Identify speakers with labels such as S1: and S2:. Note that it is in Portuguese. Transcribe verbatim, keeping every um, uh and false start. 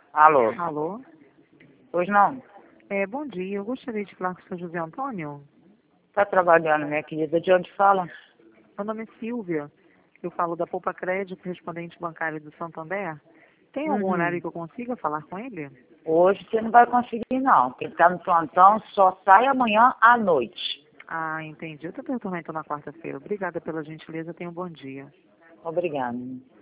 S1: Alô?
S2: Alô?
S1: Pois não?
S2: É, bom dia, eu gostaria de falar com o senhor José Antônio.
S1: Tá trabalhando, minha querida. De onde fala?
S2: Meu nome é Silvia, eu falo da Poupa Crédito, correspondente bancário do Santander. Tem algum horário
S1: Uhum.
S2: que eu consiga falar com ele?
S1: Hoje você não vai conseguir, não. Quem tá no plantão só sai amanhã à noite.
S2: Ah, entendi. Eu tento retornar então na quarta-feira. Obrigada pela gentileza, tenha um bom dia.
S1: Obrigada.